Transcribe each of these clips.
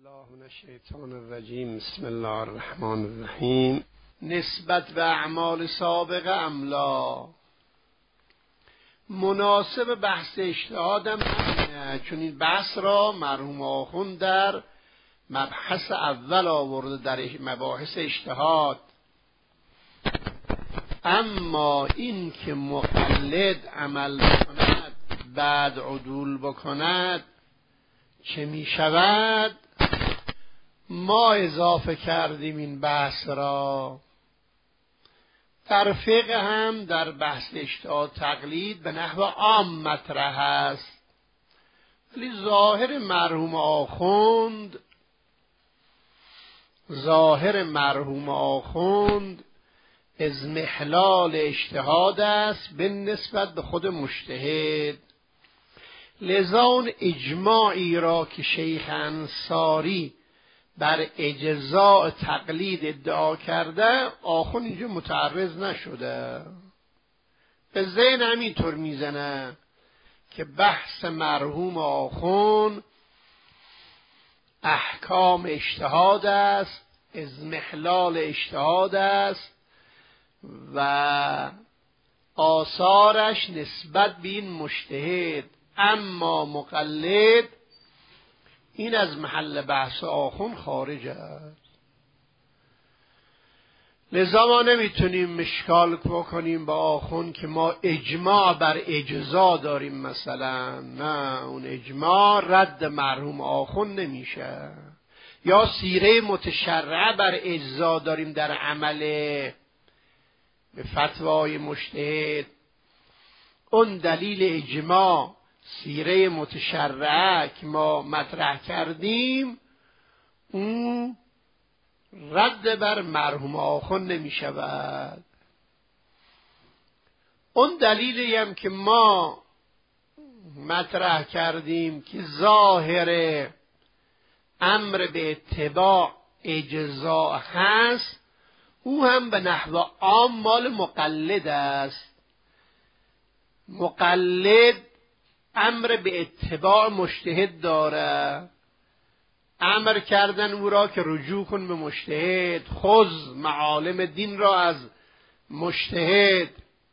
الله من الشیطان الرجیم. بسم الله الرحمن الرحیم. نسبت به اعمال سابقه املا مناسب بحث اجتهادم همینه، چون این بحث را مرحوم آخوند در مبحث اول آورده در مباحث اجتهاد. اما این که مقلد عمل بکند بعد عدول بکند چه می شود؟ ما اضافه کردیم این بحث را. در فقه هم در بحث اجتهاد تقلید به نحو عام مطرح است، ولی ظاهر مرحوم آخوند اضمحلال اجتهاد است به نسبت به خود مجتهد. لذا اون اجماعی را که شیخ انصاری بر اجزاء تقلید ادعا کرده آخوند اینجا متعرض نشده. به ذهن همینطور میزنه که بحث مرحوم آخوند احکام اجتهاد است، اضمحلال اجتهاد است و آثارش نسبت به این مجتهد. اما مقلد این از محل بحث آخوند خارج است. لذا ما نمیتونیم مشکال بکنیم با آخوند که ما اجماع بر اجزا داریم مثلا. نه، اون اجماع رد مرحوم آخوند نمیشه. یا سیره متشرعه بر اجزا داریم در عمل به فتوای مجتهد، اون دلیل اجماع سیره متشرعه که ما مطرح کردیم اون رد بر مرحوم آخوند نمی شود. اون دلیلی هم که ما مطرح کردیم که ظاهر امر به اتباع اجزا هست، او هم به نحو عام مال مقلد است. مقلد امر به اتباع مجتهد داره، امر کردن او را که رجوع کن به مجتهد، خذ معالم دین را از مجتهد.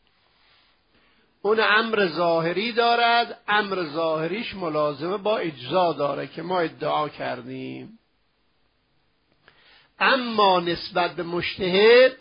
اون امر ظاهری دارد، امر ظاهریش ملازمه با اجزا داره که ما ادعا کردیم. اما نسبت به مجتهد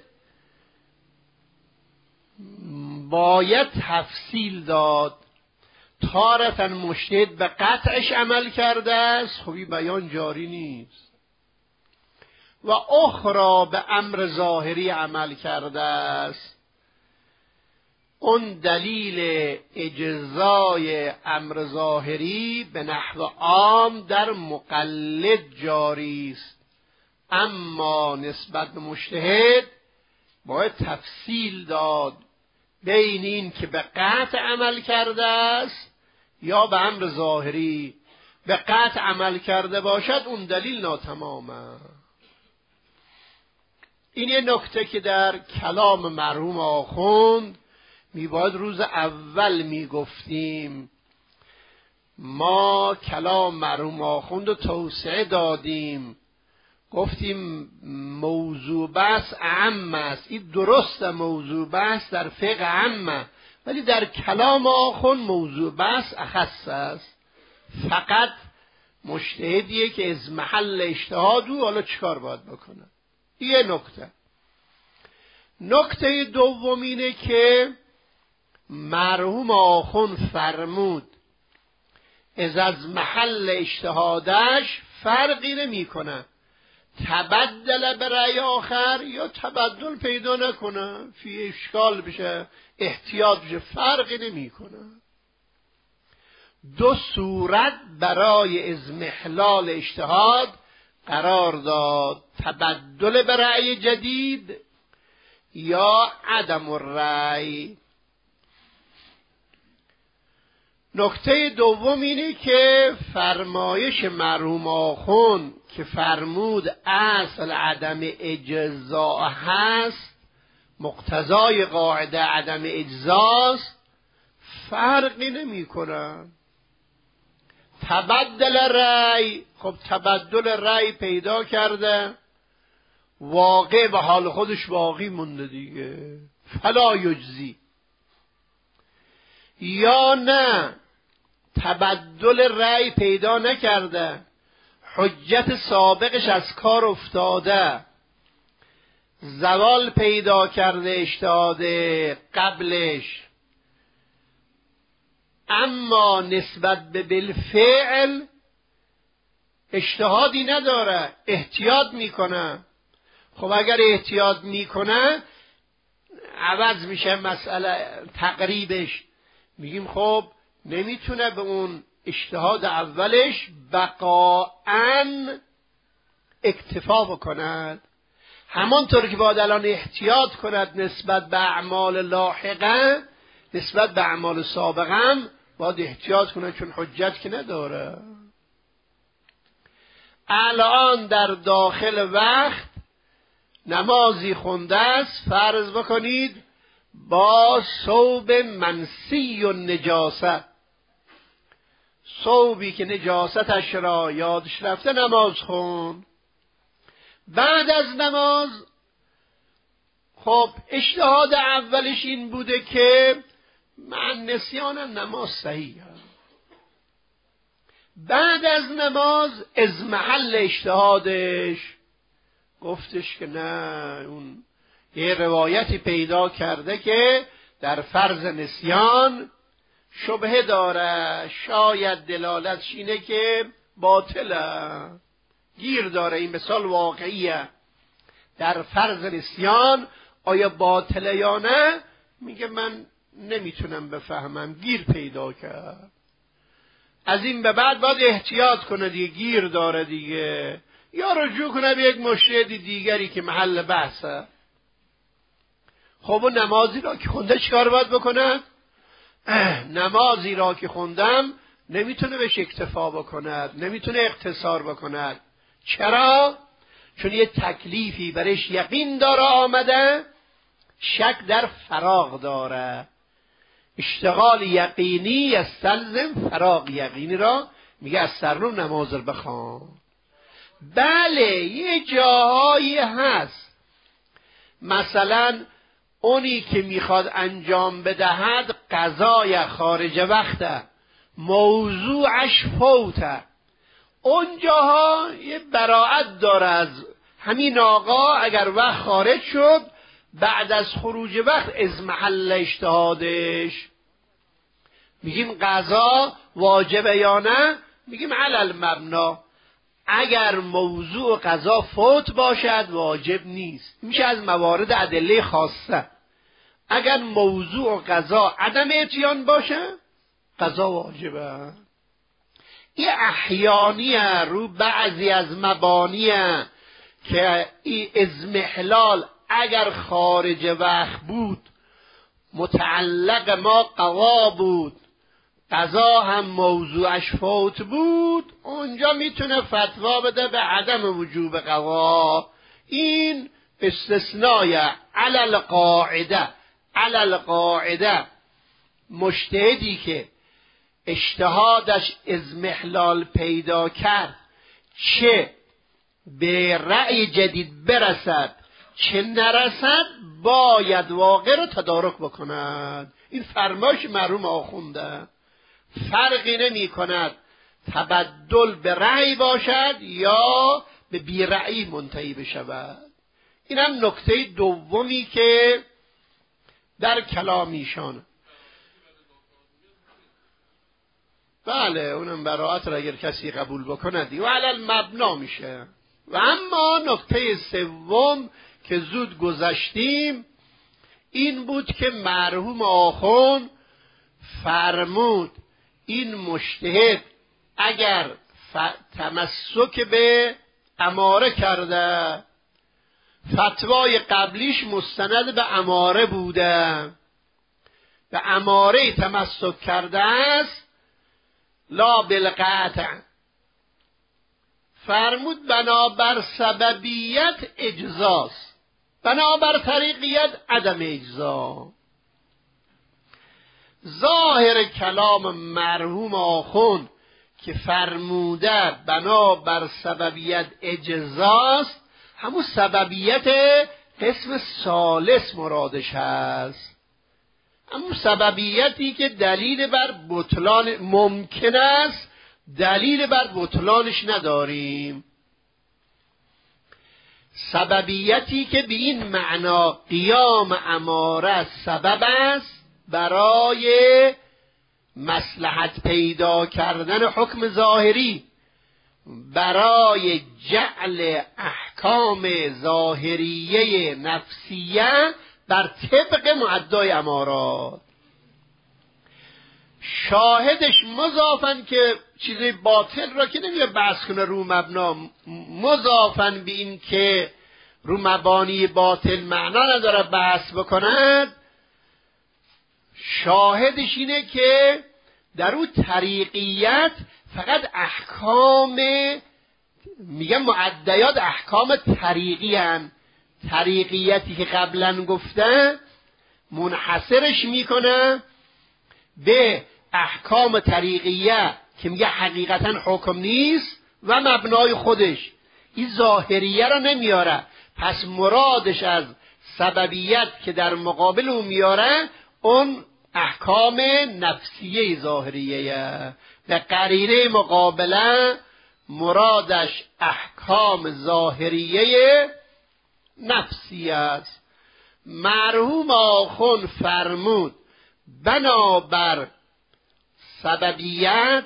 باید تفصیل داد. تارة مجتهد به قطعش عمل کرده است، خب این بیان جاری نیست، و اخرى به امر ظاهری عمل کرده است. اون دلیل اجزای امر ظاهری به نحو عام در مقلد جاری است، اما نسبت به مجتهد باید تفصیل داد بین این که به قطع عمل کرده است یا به امر ظاهری. به قطع عمل کرده باشد اون دلیل ناتمامه. این یه نکته که در کلام مرحوم آخوند میباید روز اول میگفتیم. ما کلام مرحوم آخوند رو توسعه دادیم، گفتیم موضوع بحث اعم است. این درست موضوع بحث در فقه اعم، ولی در کلام آخوند موضوع بحث اخص است. فقط مجتهدیه که از محل اجتهاد او حالا چیکار باید بکنه. یه نکته دوم اینه که مرحوم آخوند فرمود از محل اجتهادش فرقی نمی کنه تبدل به رأی آخر یا تبدل پیدا نکنه، فی اشکال بشه، احتیاط بشه، فرقی نمی کنه. دو صورت برای اضمحلال اجتهاد قرار داد: تبدل به رأی جدید یا عدم الرأی. نکته دوم اینه که فرمایش مرحوم آخوند که فرمود اصل عدم اجزا هست، مقتضای قاعده عدم اجزاست، فرقی نمی کنن. تبدل رأی، خب تبدل رأی پیدا کرده، واقع به حال خودش باقی مونده دیگه، فلا یجزی. یا نه تبدل رأی پیدا نکرده، حجت سابقش از کار افتاده، زوال پیدا کرده اجتهاد قبلش، اما نسبت به بالفعل اجتهادی نداره، احتیاط میکنه. خب اگر احتیاط میکنه عوض میشه مسئله تقریبش، میگیم خب نمیتونه به اون اجتهاد اولش بقاءً اکتفا بکند، همانطور که باید الان احتیاط کند نسبت به اعمال لاحقه، نسبت به اعمال سابقه هم باید احتیاط کند، چون حجت که نداره. الان در داخل وقت نمازی خونده است، فرض بکنید با ثوب منسی و نجاست، ثوبی که نجاستش را یادش رفته نماز خون. بعد از نماز خب اجتهاد اولش این بوده که من نسیانم نماز صحیح هم. بعد از نماز از محل اجتهادش گفتش که نه، اون یه روایتی پیدا کرده که در فرض نسیان شبهه داره، شاید دلالتش اینه که باطله، گیر داره، این مثال واقعیه، در فرض نسیان آیا باطله یا نه؟ میگه من نمیتونم بفهمم، گیر پیدا کرد. از این به بعد باید احتیاط کنه دیگه، گیر داره دیگه، یا رجوع کنه به یک مجتهد دیگری که محل بحثه. خب و نمازی را که خونده چیکار باید بکنه؟ نمازی را که خوندم نمیتونه بهش اکتفا بکند، نمیتونه اقتصار بکند. چرا؟ چون یه تکلیفی برش یقین داره آمده، شک در فراغ داره. اشتغال یقینی یستلزم فراغ یقینی را میگه از سرنو نماز رو بخوان. بله یه جاهایی هست مثلا اونی که میخواد انجام بدهد قضای خارج وقته، موضوعش فوته، اونجاها یه براعت داره از همین آقا، اگر وقت خارج شد بعد از خروج وقت از محل اجتهادش میگیم قضا واجبه یا نه؟ میگیم علل مبنا، اگر موضوع قضا فوت باشد واجب نیست، میشه از موارد ادله خاصه. اگر موضوع قضا عدم اتیان باشه قضا واجبه. این احیانیه رو بعضی از مبانیه که این اضمحلال اگر خارج وقت بود متعلق ما قضا بود، قضا هم موضوعش فوت بود، اونجا میتونه فتوا بده به عدم وجوب قضا. این استثنای علی القاعده مجتهدی که اجتهادش اضمحلال پیدا کرد، چه به رأی جدید برسد چه نرسد، باید واقع رو تدارک بکند. این فرمایش مرحوم آخونده، فرقی نمی کند تبدل به رأی باشد یا به بی رأی منتهی بشود. این هم نکته دومی که در کلام ایشانه. بله اونم براعت را اگر کسی قبول بکند و علل مبنا میشه. و اما نکته سوم که زود گذشتیم این بود که مرحوم آخوند فرمود این مجتهد اگر تمسک به اماره کرده، فتوای قبلیش مستند به اماره بوده، به اماره تمسک کرده است، لا بالقطع، فرمود بنابر سببیت اجزاست، بنابر طریقیت عدم اجزا. ظاهر کلام مرحوم آخوند که فرموده بنا بر سببیت اجزاست، همون سببیت قسم ثالث مرادش هست، همون سببیتی که دلیل بر بطلان ممکن است دلیل بر بطلانش نداریم، سببیتی که به این معنا قیام اماره سبب است برای مصلحت پیدا کردن حکم ظاهری، برای جعل احکام ظاهریه نفسیه بر طبق معدای امارات. شاهدش مضافن که چیز باطل را که نمیشه بحث کنه رو مبنا، مضافن به این که رو مبانی باطل معنا نداره بحث بکند، شاهدش اینه که در اون طریقیت فقط احکام، میگم معدیات احکام طریقی هن، طریقیتی که قبلا گفته منحصرش میکنه به احکام طریقیه که میگه حقیقتا حکم نیست و مبنای خودش، این ظاهریه را نمیاره. پس مرادش از سببیت که در مقابل اون میاره اون احکام نفسیه ظاهریه، به قرینه مقابله مرادش احکام ظاهریه نفسیه است. مرحوم آخون فرمود بنابر سببیت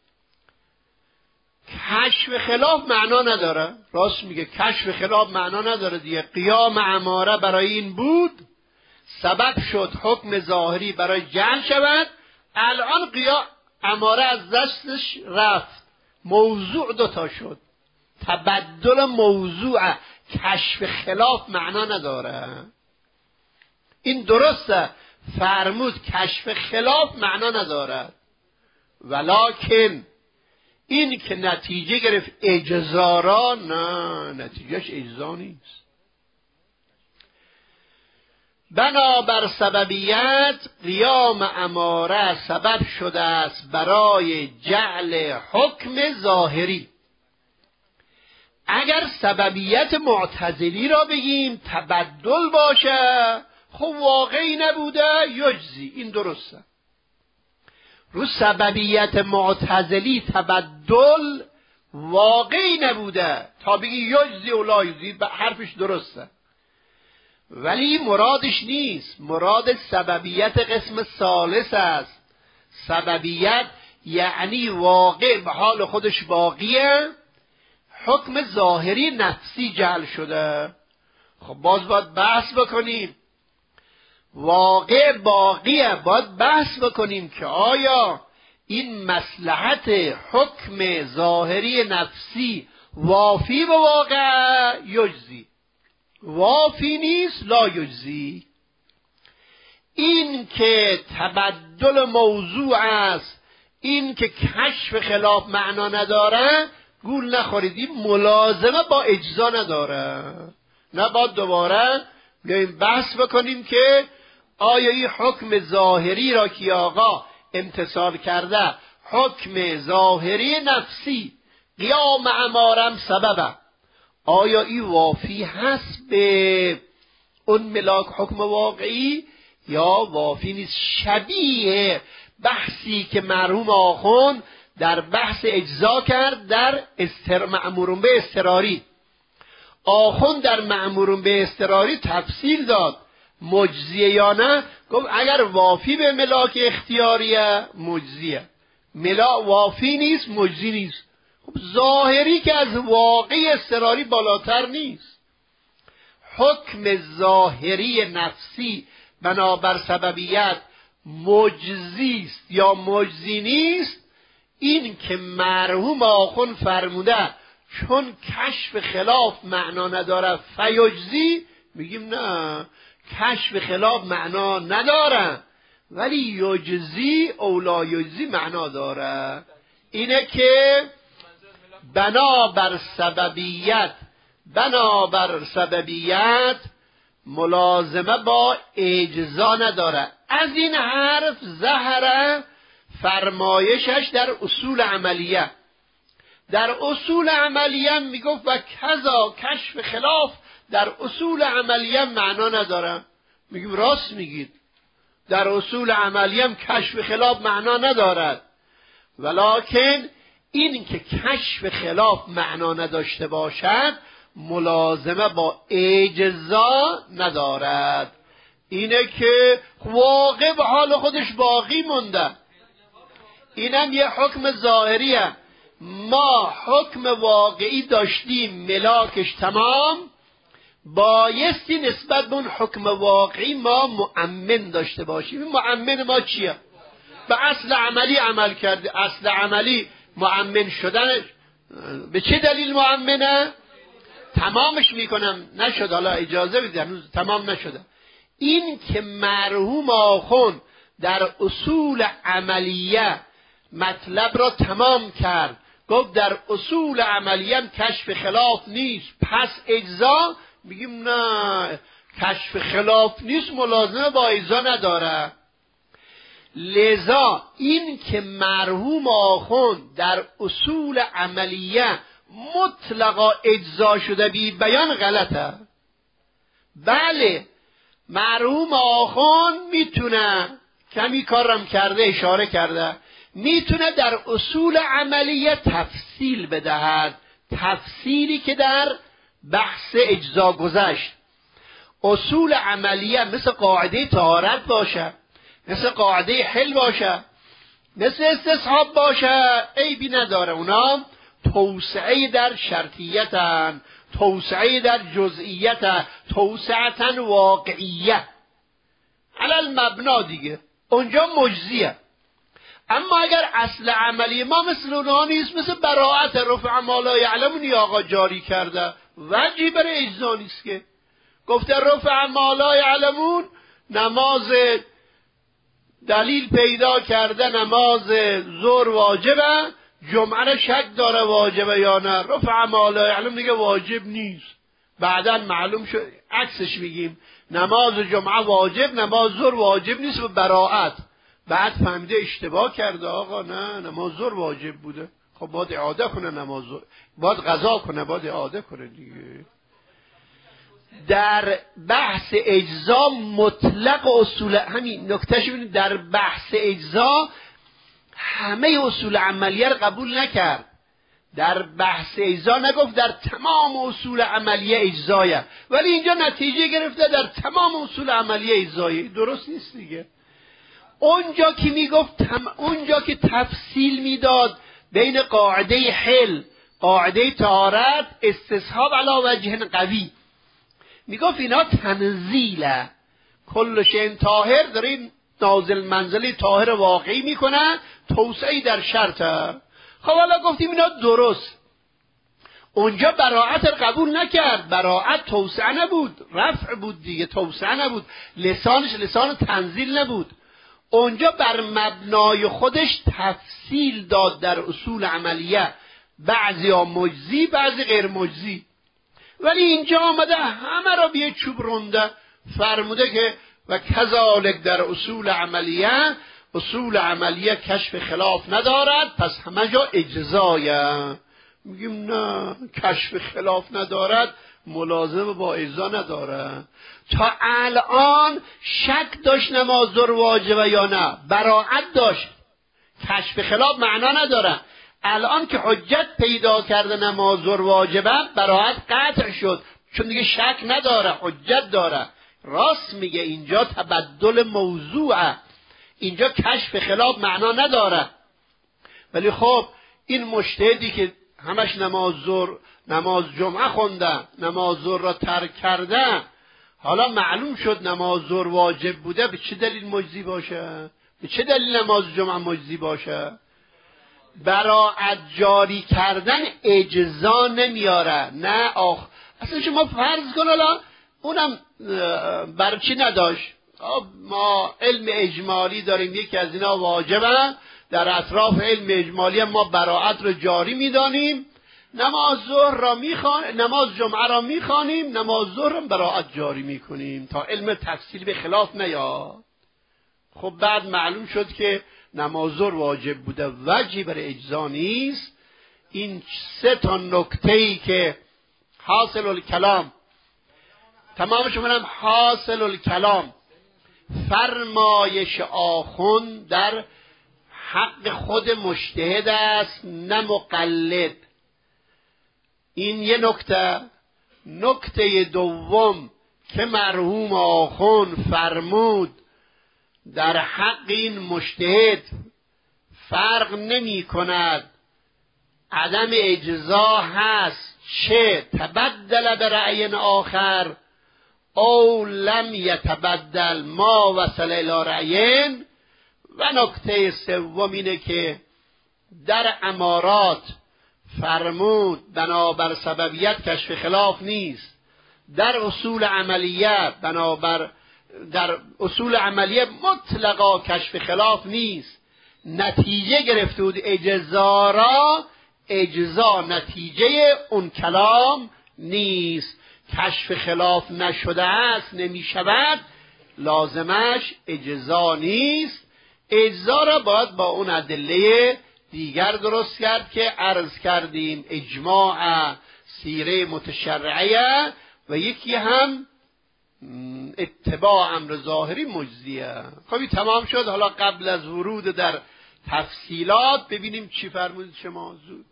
کشف خلاف معنا نداره. راست میگه، کشف خلاف معنا نداره دیگه. قیام اماره برای این بود، سبب شد حکم ظاهری برای جعل شود، الان قیام اماره از دستش رفت، موضوع دوتا شد، تبدل موضوع. کشف خلاف معنا نداره، این درسته، فرمود کشف خلاف معنا ندارد، ولکن این که نتیجه گرفت اجزارا، نه، نتیجهش اجزا نیست. بنابر سببیت قیام اماره سبب شده است برای جعل حکم ظاهری. اگر سببیت معتزلی را بگیم تبدل باشه، خب واقعی نبوده یجزی، این درسته. رو سببیت معتزلی تبدل واقعی نبوده تا بگی یجزی و لا یجزی، حرفش درسته، ولی مرادش نیست. مراد سببیت قسم ثالث است. سببیت یعنی واقع به حال خودش باقیه، حکم ظاهری نفسی جعل شده. خب باز باید بحث بکنیم، واقع باقیه، باید بحث بکنیم که آیا این مصلحت حکم ظاهری نفسی وافی به واقع یجزی، وافی نیست لا یجزی. این که تبدل موضوع است، این که کشف خلاف معنا نداره، گول نخورید، این ملازمه با اجزا نداره. نه باید دوباره بیاییم بحث بکنیم که آیا این حکم ظاهری را که آقا امتثال کرده، حکم ظاهری نفسی قیام امارم سببه، آیا این وافی هست به اون ملاک حکم واقعی یا وافی نیست؟ شبیه بحثی که مرحوم آخوند در بحث اجزا کرد در مأمورون به اضطراری. آخوند در مأمورون به اضطراری تفصیل داد مجزیه یا نه، گفت اگر وافی به ملاک اختیاریه مجزیه، وافی نیست مجزی نیست. خب ظاهری که از واقعی اضطراری بالاتر نیست. حکم ظاهری نفسی بنابر سببیت مجزی است یا مجزی نیست، این که مرحوم آخوند فرموده چون کشف خلاف معنا نداره فیجزی، میگیم نه، کشف خلاف معنا نداره ولی یجزی اولا یجزی معنا داره. اینه که بنابر سببیت ملازمه با اجزا نداره. از این حرف ظهر فرمایشش در اصول عملیه. در اصول عملیه میگفت و کذا کشف خلاف در اصول عملیه معنا نداره. میگیم راست میگید، در اصول عملیه هم کشف خلاف معنا ندارد، ولکن این که کشف خلاف معنا نداشته باشد ملازمه با اجزا ندارد. اینه که واقع به حال خودش باقی مونده. اینم یه حکم ظاهریه. ما حکم واقعی داشتیم ملاکش تمام، بایستی نسبت به اون حکم واقعی ما مؤمن داشته باشیم. این مؤمن ما چیه؟ به اصل عملی عمل کرده. اصل عملی مؤمن شدنش به چه دلیل مؤمنه؟ تمامش میکنم نشد، حالا اجازه بدید هنوز تمام نشده. این که مرحوم آخوند در اصول عملیه مطلب را تمام کرد، گفت در اصول عملیه هم کشف خلاف نیست، پس اجزا، میگیم نه، کشف خلاف نیست، ملازمه با اجزا نداره. لذا این که مرحوم آخوند در اصول عملیه مطلقا اجزا شده بی بیان غلطه. بله مرحوم آخوند میتونه، کمی کارم کرده اشاره کرده، میتونه در اصول عملیه تفصیل بدهد، تفصیلی که در بحث اجزا گذشت. اصول عملیه مثل قاعده طهارت باشه، مثل قاعده حل باشه، مثل استصحاب باشه، عیبی نداره. اونا توسعه در شرطیتن، توسعه در جزئیت، توسعتن واقعیه علل مبنا دیگه، اونجا مجزیه. اما اگر اصل عملی ما مثل اونها نیست، مثل براءت رفع ما لا یعلمون آقا جاری کرده، وجهی برای اجزا نیست که گفته رفع ما لا یعلمون، نماز دلیل پیدا کرده نماز ظهر واجبه، جمعه را شک داره واجبه یا نه، رفع ما لا یعلم دیگه واجب نیست. بعداً معلوم شد عکسش میگیم، نماز جمعه واجب، نماز ظهر واجب نیست به براءت. بعد فهمیده اشتباه کرده، آقا نه نماز ظهر واجب بوده، خب باید اعاده کنه، نماز ظهر باید قضا کنه، باید اعاده کنه دیگه. در بحث اجزا مطلق اصول، همین نکتهش ببینید، در بحث اجزا همه اصول عملیه رو قبول نکرد. در بحث اجزا نگفت در تمام اصول عملیه اجزایه، ولی اینجا نتیجه گرفته در تمام اصول عملیه اجزایه. درست نیست دیگه. اونجا که میگفت اونجا که تفصیل میداد بین قاعده حل، قاعده طهارت، استصحاب علی وجه قوی، میگفت اینا تنزیله، کل شیء طاهر در این نازل منزلی طاهر واقعی میکنه، توسعی در شرطه. خب حالا گفتیم اینا درست. اونجا براءت قبول نکرد، براءت توسعه نبود، رفع بود دیگه، توسعه نبود، لسانش لسان تنزیل نبود. اونجا بر مبنای خودش تفصیل داد در اصول عملیه، بعضی ها مجزی بعضی غیر مجزی. ولی اینجا آمده همه را بیه چوب رونده، فرموده که و کذالک در اصول عملیه، اصول عملیه کشف خلاف ندارد، پس همه جا اجزایه. میگیم نه، کشف خلاف ندارد ملازم با اجزا نداره. تا الان شک داشت نماز ظهر واجبه یا نه، براءت داشت، کشف خلاف معنا نداره. الان که حجت پیدا کرده نماز ظهر واجبه، براءت قطع شد، چون دیگه شک نداره، حجت داره. راست میگه، اینجا تبدل موضوعه، اینجا کشف خلاف معنا نداره. ولی خب این مجتهدی که همش نماز جمعه خونده، نماز ظهر را ترک کرده، حالا معلوم شد نماز ظهر واجب بوده، به چه دلیل مجزی باشه؟ به چه دلیل نماز جمعه مجزی باشه؟ براءت جاری کردن اجزا نمیاره. نه اصلا شما فرض کن حالا اونم برای چی نداشت؟ ما علم اجمالی داریم، یکی از اینا واجبه، در اطراف علم اجمالی ما براءت رو جاری میدانیم، نماز جمعه را میخوانیم، نماز ظهر هم براءت جاری میکنیم تا علم تفصیل به خلاف نیاد. خب بعد معلوم شد که نمازور واجب بوده وجهی برای اجزا نیست. این 3 نکته‌ای که حاصل الکلام تمامش منم حاصل الکلام فرمایش آخوند در حق خود مجتهد است نه مقلد. این یه نکته. نکته دوم که مرحوم آخوند فرمود در حق این مجتهد فرق نمی کند عدم اجزا هست چه تبدل به رأی آخر او لم یتبدل ما وصل الی رأیین. و نکته سوم اینه که در امارات فرمود بنابر سببیت کشف خلاف نیست، در اصول عملیه در اصول عملیه مطلقا کشف خلاف نیست. نتیجه گرفته بود اجزا را، اجزا نتیجه اون کلام نیست. کشف خلاف نشده است نمی شود، لازمش اجزا نیست. اجزا را باید با اون ادله دیگر درست کرد که عرض کردیم، اجماع، سیره متشرعه و یکی هم اتباع امر ظاهری مجزیه. خب تمام شد. حالا قبل از ورود در تفصیلات ببینیم چی فرمودید شما. زود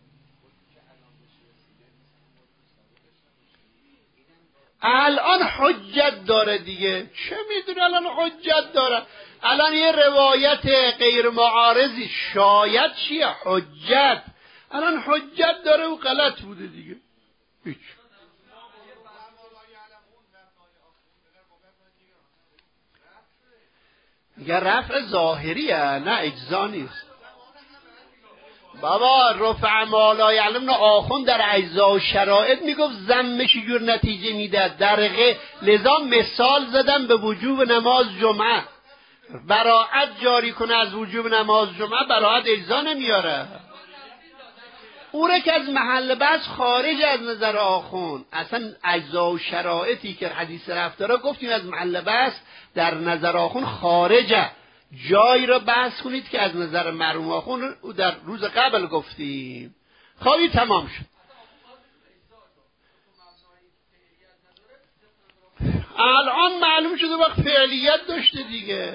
الان حجت داره دیگه، چه میدونه الان حجت داره. الان یه روایت غیر معارضی شاید چیه حجت، الان حجت داره و غلط بوده دیگه. هیچ میگه رفع ظاهریه نه اجزا نیست. بابا رفع ما لا یعلم آخوند در اجزا و شرایط میگفت ضمش جور نتیجه میده. لذا مثال زدم به وجوب نماز جمعه، براعت جاری کنه از وجوب نماز جمعه، براعت اجزا نمیاره. اوره که از محل بحث خارج از نظر آخوند. اصلا اجزا و شرایطی که حدیث رفت داره گفتیم از محل بحث در نظر آخوند خارجه. جایی را بحث کنید که از نظر مرحوم آخوند در روز قبل گفتیم. خواهی تمام شد. الان معلوم شده وقت فعلیت داشته دیگه.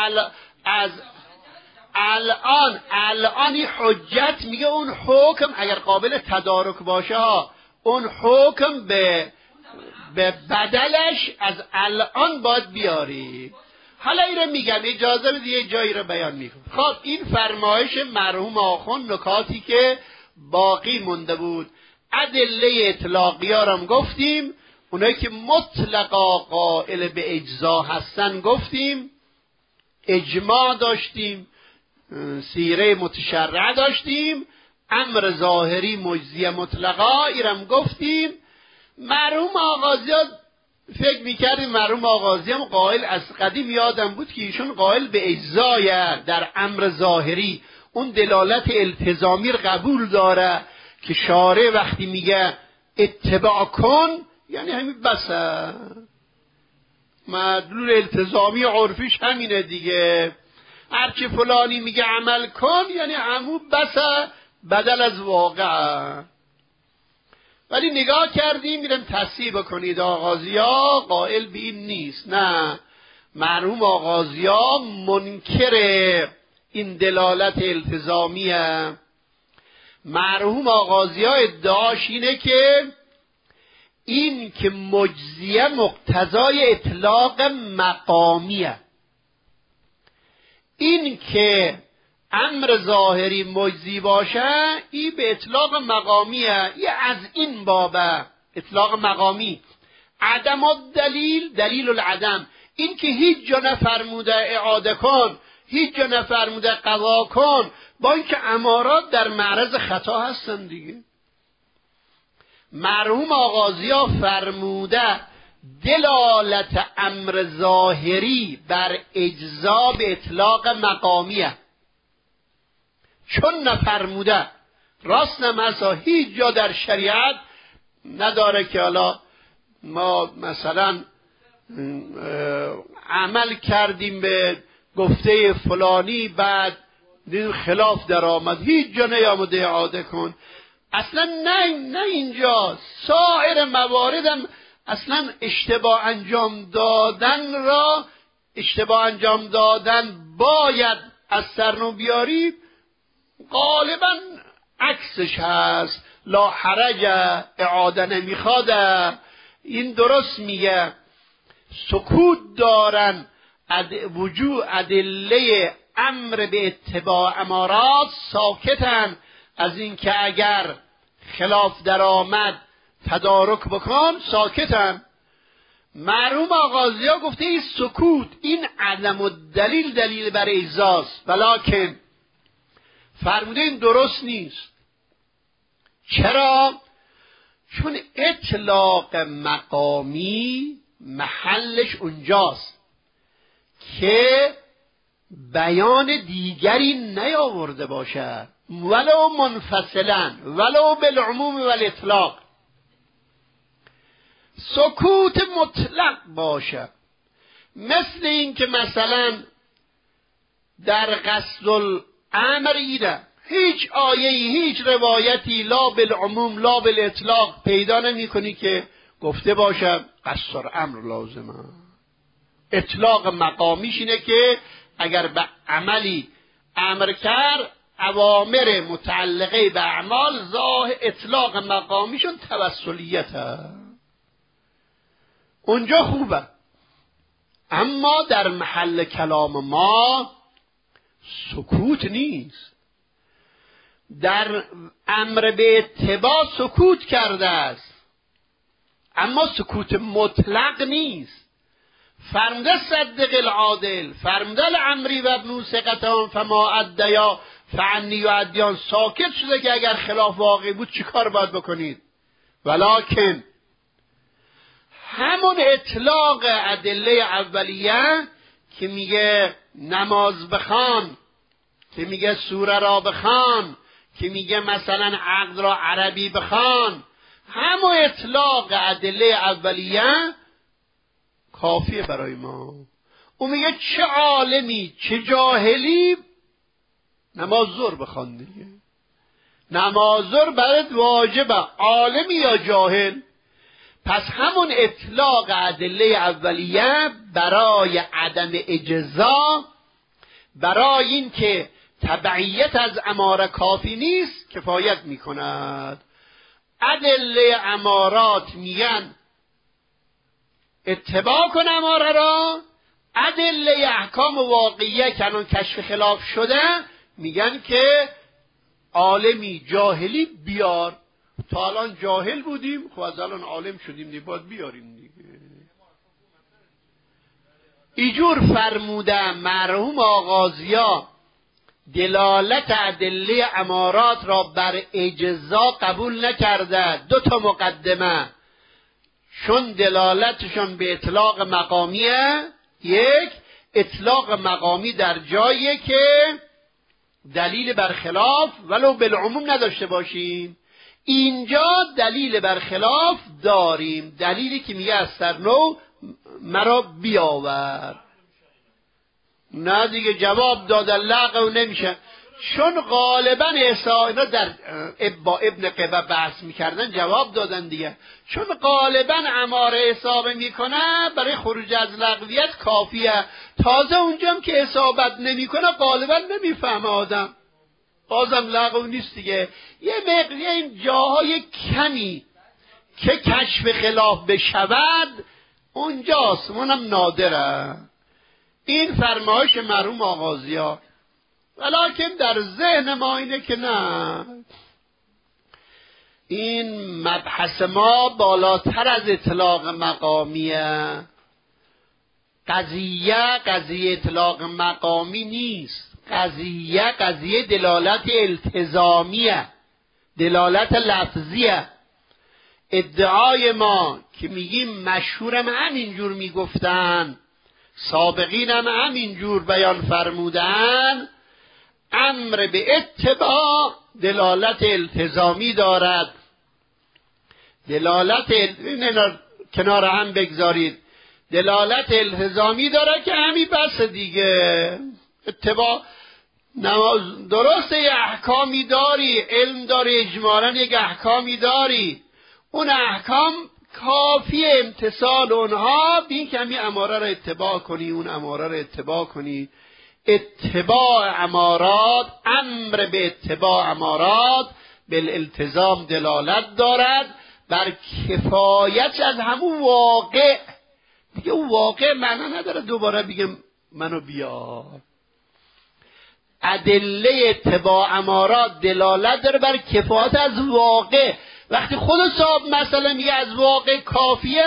الان این حجت میگه اون حکم اگر قابل تدارک باشه ها، اون حکم به بدلش از الان باید بیاری. حالا این رو میگم، اجازه بدید یه جایی رو بیان میکنم. خب این فرمایش مرحوم آخوند، نکاتی که باقی مونده بود، ادله اطلاقی ها رو گفتیم، اونایی که مطلقا قائل به اجزا هستن گفتیم، اجماع داشتیم، سیره متشرع داشتیم، امر ظاهری مجزی مطلقا ایرم گفتیم. مرحوم آغازی ها فکر میکردیم مرحوم آغازی هم قائل، از قدیم یادم بود که ایشون قائل به اجزای در امر ظاهری، اون دلالت التزامی قبول داره که شارع وقتی میگه اتباع کن یعنی همین بسه، مدلول التزامی عرفیش همینه دیگه. هرچی فلانی میگه عمل کن یعنی همون بسه بدل از واقع. ولی نگاه کردیم میرم تصحیح بکنید، آغازیا قائل به این نیست. نه، مرحوم آغازیا منکر این دلالت التزامیه. مرحوم آغازیا ادعاش اینه که این که مجزیه مقتضای اطلاق مقامیه، این که امر ظاهری مجزی باشه این به اطلاق مقامیه. یه از این بابه اطلاق مقامی. عدم الدلیل دلیل العدم، این که هیچ جا نفرموده اعاده کن، هیچ جا نفرموده قضا کن، با اینکه امارات در معرض خطا هستن دیگه. مرحوم آغازیا فرموده دلالت امر ظاهری بر اجزا به اطلاق مقامیه، چون نفرموده. راست نمسا هیچ جا در شریعت نداره که حالا ما مثلا عمل کردیم به گفته فلانی بعد خلاف در آمد، هیچ جا نیامده اعاده کن. اصلا نه اینجا، سایر مواردم اصلا اشتباه انجام دادن باید از سرنو بیاری، غالبا عکسش هست، لا حرج، اعاده نمیخواد. این درست میگه، سکوت دارن وجود ادله امر به اتباع امارات، ساکتن از اینکه اگر خلاف در آمد تدارک بکن، ساکتن. مرحوم آغازیا گفته این سکوت، این عدم الدلیل دلیل بر ایزاست، ولکن فرموده این درست نیست. چرا؟ چون اطلاق مقامی محلش اونجاست که بیان دیگری نیاورده باشد، ولو منفصلا ولو بالعموم والاطلاق. سکوت مطلق باشه، مثل این که مثلا در قصد الامر ایده هیچ آیه‌ای هیچ روایتی لا بالعموم لا بالاطلاق پیدا نمی کنی که گفته باشه قصد الامر لازمه. اطلاق مقامیش اینه که اگر به عملی امر کرد، اوامر متعلقه به اعمال ظاهر اطلاق مقامیشون توسلیته، اونجا خوبه. اما در محل کلام ما سکوت نیست، در امر به اتباع سکوت کرده است، اما سکوت مطلق نیست. فرموده صدق العادل، فرموده العمری و ابن ثقتان فما ادیا فعنی و ادیان، ساکت شده که اگر خلاف واقع بود چی کار باید بکنید. ولکن همون اطلاق ادله اولیه که میگه نماز بخوان، که میگه سوره را بخوان، که میگه مثلا عقد را عربی بخوان، همون اطلاق ادله اولیه کافیه برای ما. اون میگه چه عالمی چه جاهلی نماز ظهر بخوان دیگه، نماز ظهر برات واجبه، عالمی یا جاهل. پس همون اطلاق ادله اولیه برای عدم اجزا، برای این که تبعیت از اماره کافی نیست، کفایت میکند. ادله امارات میگن اتباع کن اماره را، ادله احکام واقعیه که الان کشف خلاف شده میگن که عالمی جاهلی بیار. تا الان جاهل بودیم، خب از الان عالم شدیم دیگه، باید بیاریم دیگه. اینجور فرموده مرحوم آغازیا دلالت ادله امارات را بر اجزا قبول نکرده. دو تا مقدمه، چون دلالتشون به اطلاق مقامیه. یک، اطلاق مقامی در جایی که دلیل برخلاف ولو بالعموم نداشته باشیم. اینجا دلیل برخلاف داریم، دلیلی که میگه از سرنو مرا بیاور. نه دیگه جواب دادن لغو نمیشه، چون غالبا اینا در با ابن قبه بحث میکردن جواب دادن دیگه، چون غالبا اماره اصابه میکنه برای خروج از لغویت کافیه. تازه اونجام که اصابت نمیکنه غالبا نمیفهمه آدم، بازم لغو نیست دیگه. یه مقداری این جاهای کمی که کشف خلاف بشود اونجاست، اونم نادره. این فرمایش مرحوم آغازیا، ولیکن در ذهن ما اینه که نه، این مبحث ما بالاتر از اطلاق مقامیه. قضیه اطلاق مقامی نیست، قضیه دلالت التزامیه، دلالت لفظیه. ادعای ما که میگیم مشهورم همینجور میگفتن، سابقینم همینجور بیان فرمودن، امر به اتباع دلالت التزامی دارد. دلالت کنار هم بگذارید، دلالت التزامی داره که همین بس دیگه. اتباع نماز درسته یه احکامی داری، علم داری، اجمالاً یک احکامی داری، اون احکام کافی امتثال اونها، بین کمی اماره را اتباع کنی، اون اماره را اتباع کنی. اتباع امارات، امر به اتباع امارات بالالتزام دلالت دارد بر کفایت از همون واقع. دیگه اون واقع معنا نداره دوباره بگم منو بیار. ادله اتباع امارات دلالت داره بر کفایت از واقع. وقتی خود صاحب مثلا میگه از واقع کافیه،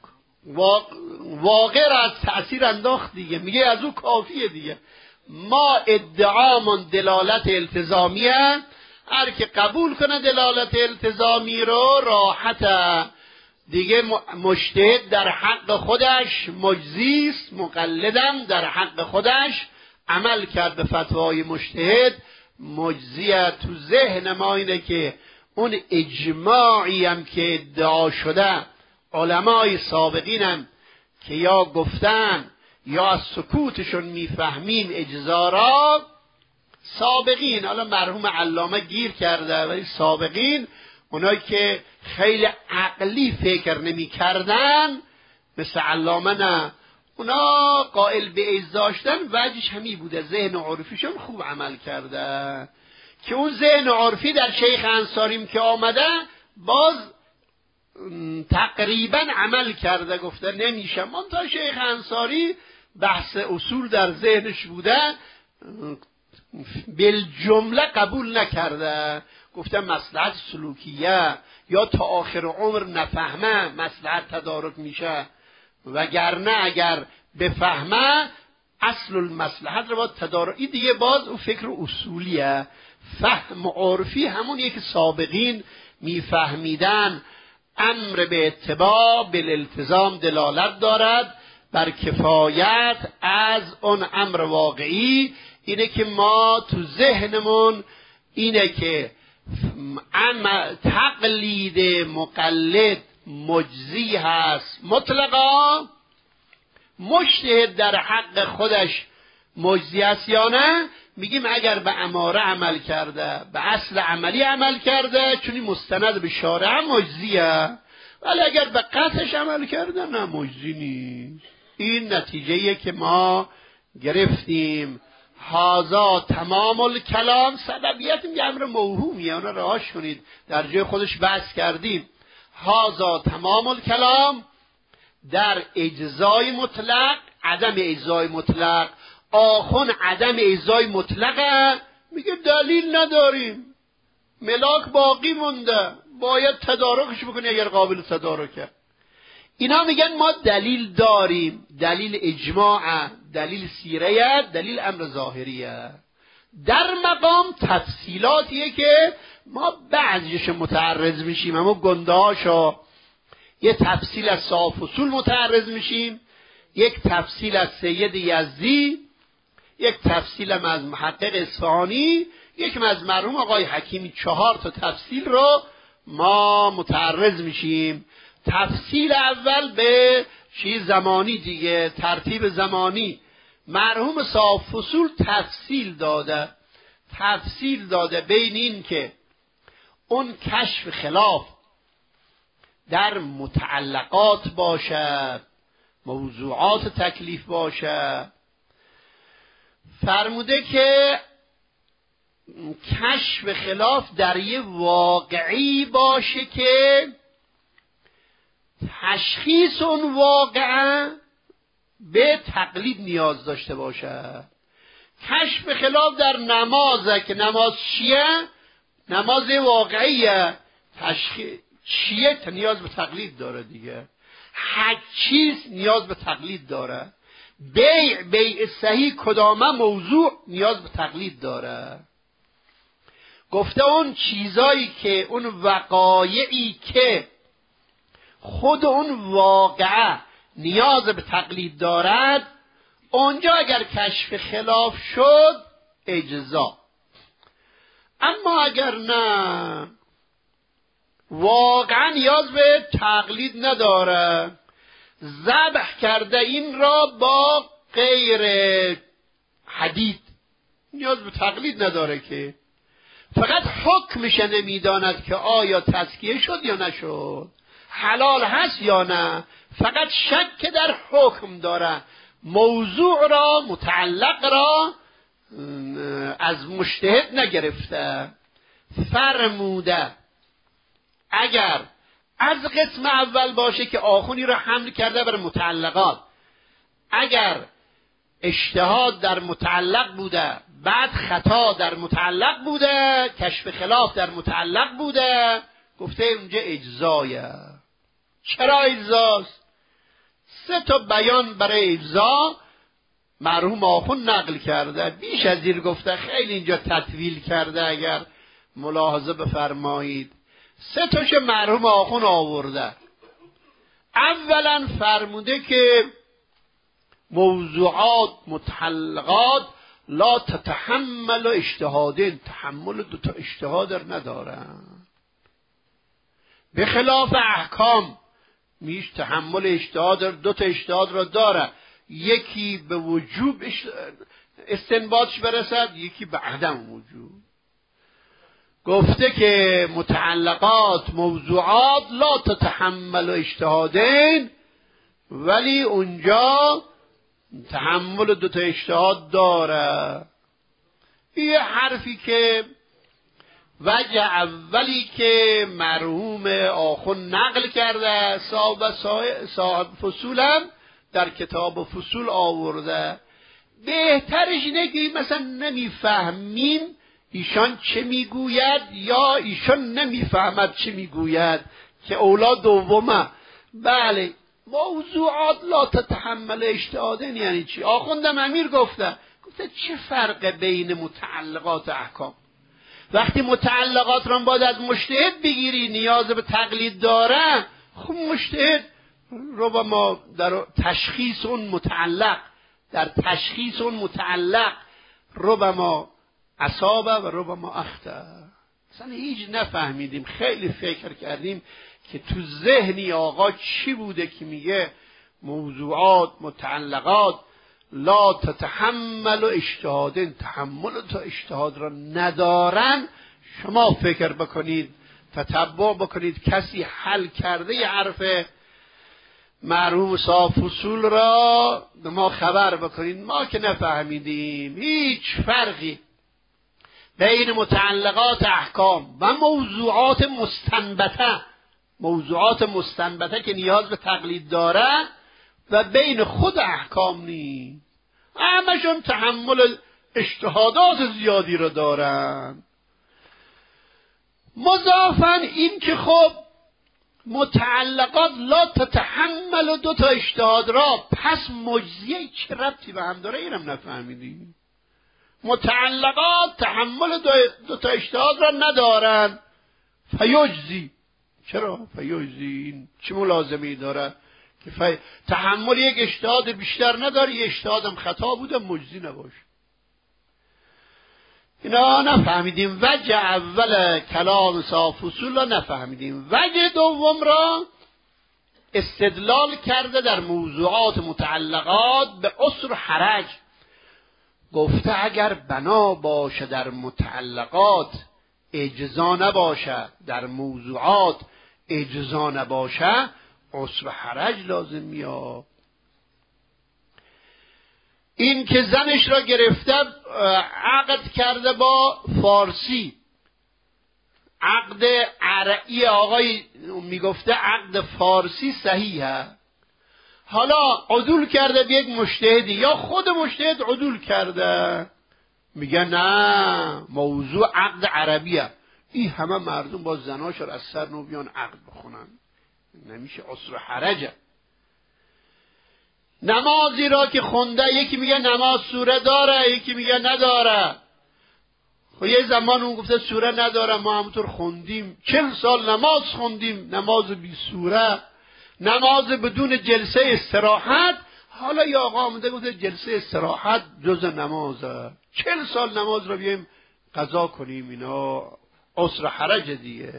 واقع را از تأثیر انداخت دیگه، میگه از او کافیه دیگه. ما ادعامون دلالت التزامیه، هر که قبول کنه دلالت التزامی رو راحته دیگه. مجتهد در حق خودش مجزیست، مقلدم در حق خودش عمل کرد به فتوای مجتهد مجزیه. تو ذهن ما اینه که اون اجماعی هم که ادعا شده علمای سابقین هم که یا گفتن یا از سکوتشون میفهمیم اجزارا، سابقین، حالا مرحوم علامه گیر کرده ولی سابقین اونایی که خیلی عقلی فکر نمی کردن مثل علامه نه، اونا قائل به اجزا داشتن وجهش همی بوده ذهن عرفیشون خوب عمل کرده که اون ذهن عرفی در شیخ انصاریم که آمده باز تقریبا عمل کرده، گفته نمیشه. منتها شیخ انصاری بحث اصول در ذهنش بوده بالجمله قبول نکرده، گفته مصلحت سلوکیه یا تا آخر عمر نفهمه مصلحت تدارک میشه، وگرنه اگر بفهمه اصل المصلحت رو با تدارکی دیگه باز اون فکر اصولیه. فهم عرفی همون یک سابقین میفهمیدن امر به اتباع بالالتزام دلالت دارد بر کفایت از اون امر واقعی. اینه که ما تو ذهنمون اینه که تقلید مقلد مجزی هست مطلقا، مجتهد در حق خودش مجزی است یا نه. میگیم اگر به اماره عمل کرده به اصل عملی عمل کرده چونی مستند به شارع هم مجزیه، ولی اگر به قطعش عمل کرده نه مجزی نیست. این نتیجه‌ایه که ما گرفتیم. هازا تمام الکلام. سببیت این امر موهومیه، اون رهاش کنید، در جای خودش بحث کردیم. هازا تمام الکلام در اجزای مطلق، عدم اجزای مطلق. آخون عدم اجزای مطلقه، میگه دلیل نداریم، ملاک باقی مونده، باید تدارکش بکنی اگر قابل تدارکه. اینا میگن ما دلیل داریم، دلیل اجماع، دلیل سیره، دلیل امر ظاهریه. در مقام تفصیلاتیه که ما بعضیش متعرض میشیم، اما گندهاشو یه تفصیل از صاحب اصول متعرض میشیم، یک تفصیل از سید یزدی، یک تفصیل از محقق اصفهانی، یک از مرحوم آقای حکیمی. 4 تا تفصیل رو ما متعرض میشیم. تفصیل اول به چیز زمانی دیگه، ترتیب زمانی. مرحوم صاحب فصول تفصیل داده بین این که اون کشف خلاف در متعلقات باشد، موضوعات تکلیف باشد. فرموده که کشف خلاف در یه واقعی باشه که تشخیص اون واقعه به تقلید نیاز داشته باشه. کشف خلاف در نمازه که نماز چیه؟ نماز واقعیه. چیه نیاز به تقلید داره دیگه. هر چیز نیاز به تقلید داره. بیع صحیح کدامه موضوع نیاز به تقلید داره. گفته اون چیزایی که اون وقایعی که خود اون واقعه نیاز به تقلید دارد، اونجا اگر کشف خلاف شد اجزا. اما اگر نه واقعا نیاز به تقلید نداره، ذبح کرده این را با غیر حدید نیاز به تقلید نداره که، فقط حکمش نمیداند که آیا تزکیه شد یا نشد، حلال هست یا نه، فقط شک در حکم داره. موضوع را، متعلق را از مجتهد نگرفته. فرموده اگر از قسم اول باشه که آخونی را حمل کرده بر متعلقات، اگر اجتهاد در متعلق بوده، بعد خطا در متعلق بوده، کشف خلاف در متعلق بوده، گفته اونجا اجزایه. چرا اجزاست؟ 3 تا بیان برای اجزا مرحوم آخوند نقل کرده. بیش از این گفته، خیلی اینجا تطویل کرده، اگر ملاحظه بفرمایید 3 تاش مرحوم آخوند آورده. اولا فرموده که موضوعات متعلقات لا تتحمل اجتهادین، تحمل 2 تا اجتهاد ندارن، به خلاف احکام میش تحمل اجتهاد 2 تا اجتهاد را داره، یکی به وجوب استنباطش برسد، یکی به عدم وجوب. گفته که متعلقات موضوعات لا تتحمل اجتهادین، ولی اونجا تحمل 2 تا اجتهاد داره. یه حرفی که وجه اولی که مرحوم آخوند نقل کرده، صاحب فصولم در کتاب فصول آورده، بهترش اینه که مثلا نمیفهمیم ایشان چه میگوید یا ایشان نمیفهمد چه میگوید، که اولا دومه. بله، موضوعات لا تتحمل اجتهادین یعنی چی؟ آخوندم امیر گفته چه فرق بین متعلقات و احکام؟ وقتی متعلقات را باید از مجتهد بگیری، نیاز به تقلید داره، خب مجتهد ربما در تشخیص اون متعلق، ربما اصابه و ربما اخطأ. اصلا هیچ نفهمیدیم، خیلی فکر کردیم که تو ذهنی آقا چی بوده که میگه موضوعات متعلقات لا تتحمل اجتهادین، تحمل تا اجتهاد را ندارن. شما فکر بکنید، تتبع بکنید، کسی حل کرده ی حرف مرحوم صاحب فصول را به ما خبر بکنید. ما که نفهمیدیم هیچ فرقی بین متعلقات احکام و موضوعات مستنبته که نیاز به تقلید داره و بین خود احکام نیست. همشون تحمل اجتهادات زیادی رو دارن. مضافاً این که خب متعلقات لا تتحمل 2 تا اجتهاد را، پس مجزیه چه ربطی به هم داره؟ اینم نفهمیدیم. متعلقات تحمل 2 تا اجتهاد را ندارن، فیجزی. چرا فیجزی؟ این چه ملازمی داره که تحمل یک اجتهاد بیشتر نداره، یک اجتهادم خطا بوده مجزی نباشه؟ اینا نفهمیدیم. وجه اول کلام صاحب فصول را نفهمیدیم. وجه دوم را استدلال کرده در موضوعات متعلقات به عسر حرج. گفته اگر بنا باشه در متعلقات اجزا نباشه، در موضوعات اجزا نباشه، عسر حرج لازم میاد. این که زنش را گرفته عقد کرده با فارسی، عقد عربی آقای میگفته عقد فارسی صحیحه، حالا عدول کرده به یک مجتهدی یا خود مجتهد عدول کرده، میگه نه موضوع عقد عربیه، این همه مردم با زناش را از سر نو بیان عقد بخونن، نمیشه، عسر حرجه. نمازی را که خونده، یکی میگه نماز سوره داره، یکی میگه نداره. خب یه زمان اون گفته سوره نداره، ما همونطور خوندیم 40 سال نماز خوندیم، نماز بی سوره، نماز بدون جلسه استراحت. حالا یا آقا آمده گفته جلسه استراحت جز نمازه، 40 سال نماز را بیایم قضا کنیم، اینا عسر حرج دیگه.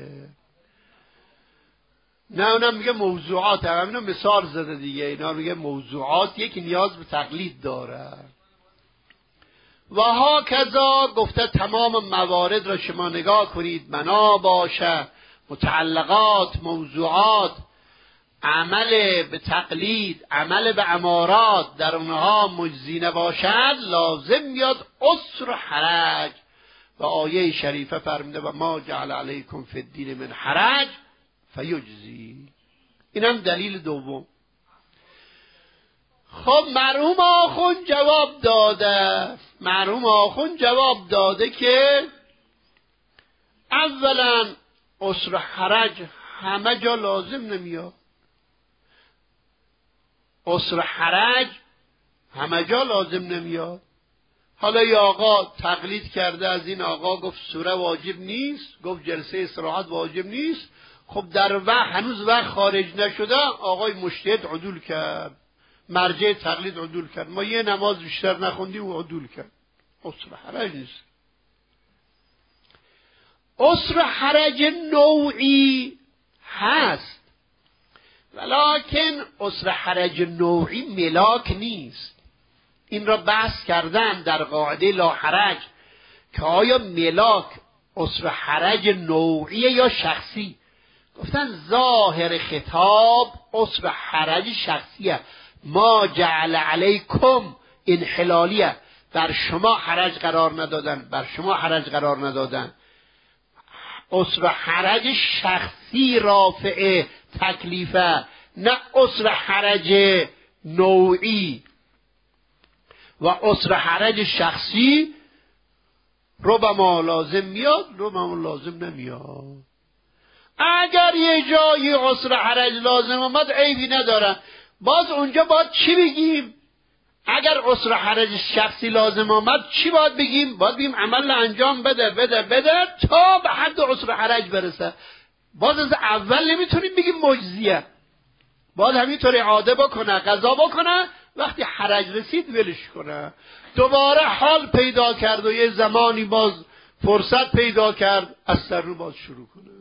نه اونم میگه موضوعات، اینا مثال زده دیگه، اینا میگه موضوعات یکی نیاز به تقلید داره. و ها کذا گفته تمام موارد را شما نگاه کنید، بنا باشه، متعلقات، موضوعات، عمل به تقلید، عمل به امارات در اونها مجزی نباشد، لازم میاد عسر و حرج. و آیه شریفه فرموده و ما جعل علیکم فی الدین من حرج فیجزی. اینم دلیل دوم. خب مرحوم آخوند جواب داده که اولا عسر و حرج همه جا لازم نمیاد. عسر و حرج همه جا لازم نمیاد. حالا یه آقا تقلید کرده از این آقا، گفت سوره واجب نیست، گفت جلسه استراحت واجب نیست. خب در هنوز وقت خارج نشده آقای مجتهد عدول کرد، مرجع تقلید عدول کرد، ما یه نماز بیشتر نخوندیم و عدول کرد. عسر حرج نیست. عسر حرج نوعی هست، ولکن عسر حرج نوعی ملاک نیست. این را بحث کردن در قاعده لا حرج که آیا ملاک عسر حرج نوعی یا شخصی. گفتن ظاهر خطاب عسر حرج شخصیه، ما جعل علیکم انحلالیه، بر شما حرج قرار ندادن، عسر حرج شخصی رافع تکلیفه، نه عسر حرج نوعی. و عسر حرج شخصی ربما لازم میاد، ربما لازم نمیاد. اگر یه جایی عسر حرج لازم آمد عیبی نداره، باز اونجا باید چی بگیم؟ اگر عسر حرج شخصی لازم آمد چی باید بگیم؟ باید بگیم عمل انجام بده تا به حد عسر حرج برسه. باز از اول نمیتونیم بگیم مجزیه، باید همینطور اعاده بکنه، قضا بکنه، وقتی حرج رسید ولش کنه. دوباره حال پیدا کرد و یه زمانی باز فرصت پیدا کرد از سر رو باز شروع کنه.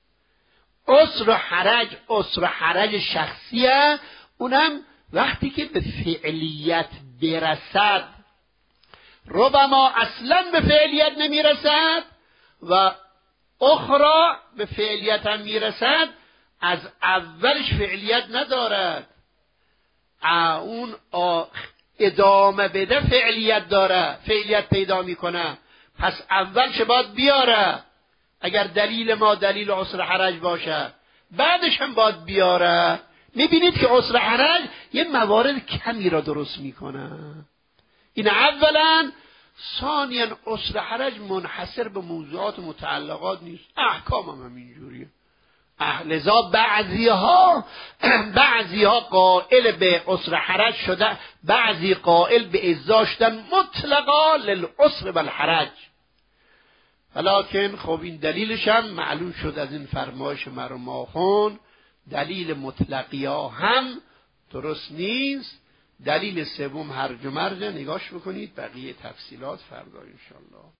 عسر حرج شخصیه، اونم وقتی که به فعلیت برسد. ربما اصلا به فعلیت نمیرسد و اخرى به فعلیت هم میرسد، از اولش فعلیت ندارد، اون ادامه بده فعلیت داره، فعلیت پیدا میکنه، پس اولش باید بیاره. اگر دلیل ما دلیل عسر حرج باشه بعدش هم باید بیاره. میبینید که عسر حرج یه موارد کمی را درست میکنه. این اولا. ثانیا عسر حرج منحصر به موضوعات متعلقات نیست، احکام هم اینجوریه. لذا بعضیها قائل به عسر حرج شده، بعضی قائل به ازا شدن مطلقا للعسر والحرج. ولیکن خب این دلیلش هم معلوم شد از این فرمایش مرحوم آخوند، دلیل مطلقی ها هم درست نیست. دلیل سوم هرج و مرج، نگاش بکنید، بقیه تفصیلات فردا انشالله.